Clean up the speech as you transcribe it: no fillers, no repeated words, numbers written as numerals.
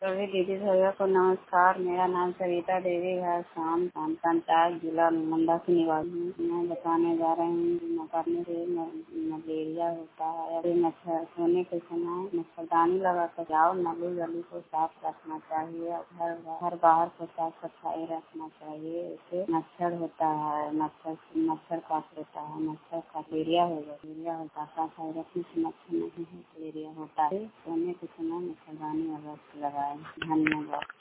सभी दीदी भैया को नमस्कार। मेरा नाम सविता देवी है। शाम पंचायत जिला मंडा की निवासी हूँ। मैं बताने जा रही हूँ कि मकरने से मलेरिया होता है। अभी मच्छर सोने के समय मच्छरदानी लगा कर जाओ। नली गली को साफ रखना चाहिए। घर बाहर को साफ सफाई रखना चाहिए। इससे मच्छर होता है, मच्छर काट लेता है। मच्छर का मलेरिया होता है। सफाई रखने से मच्छर नहीं मलेरिया होता है। सोने के समय मच्छरदानी अवश्य लगाए। धन्यवाद।